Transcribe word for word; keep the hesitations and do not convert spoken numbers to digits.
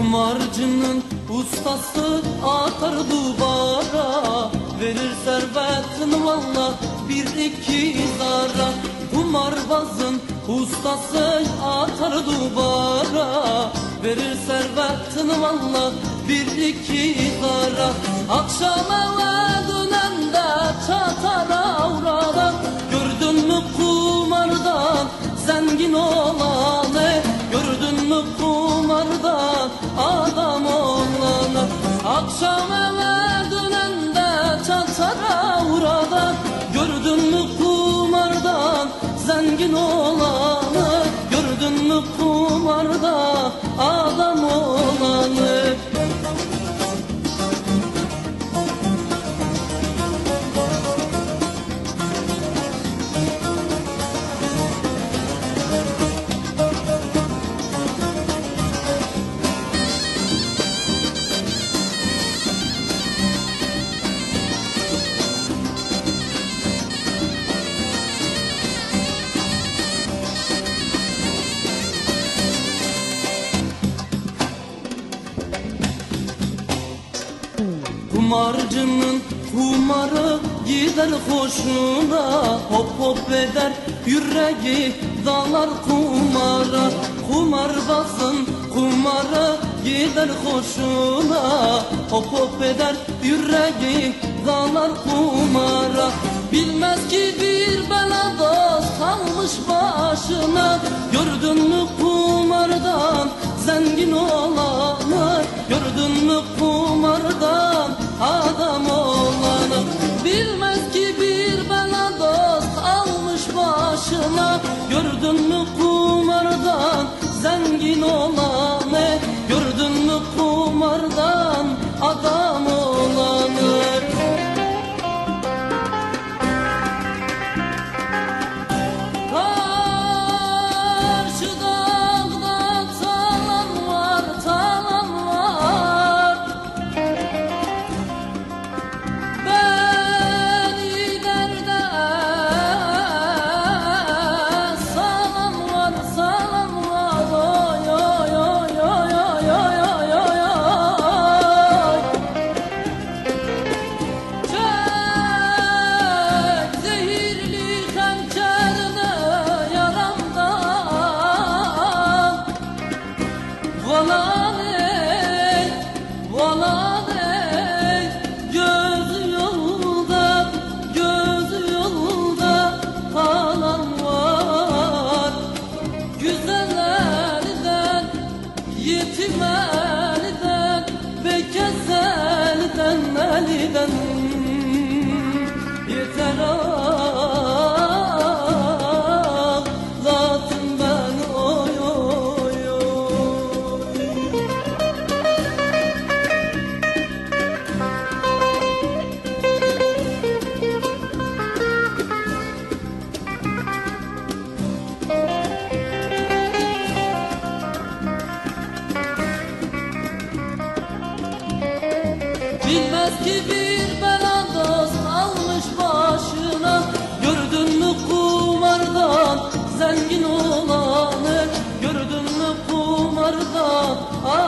Kumarcının ustası atar duvara, verir servetini valla bir iki zara. Kumarbazın ustası atar duvara, verir servetini valla bir iki zara. Akşam eve dönende çatar avradan, gördün mü kumardan zengin olanı, gördün mü kumardan adam olanı. Akşam eve dönende çatar avradan, gördün mü kumardan zengin olanı, gördün mü kumardan adam olanı. Kumarcının kumarı gider hoşuna, hop hop eder yüreği dalar kumara. Kumarbazın kumarı gider hoşuna, hop hop eder yüreği dalar kumara. Bilmez ki bir bela dost kalmış başına, gördün mü kumardan zengin olanı, gördün mü kumardan adam olanı. Bilmez ki bir bela dost almış başına, gördün mü kumardan zengin olanı, gördün mü kumardan adam olanı. Valan ey, valan ey, göz yolda, göz yolda kalan var. Güzel elden, yetim elden, bekez elden, elden yeter ağlatın ben oy oy oy. Bilmez ki bir bela dost almış başına, gördün mü kumardan zengin olanı, gördün mü kumardan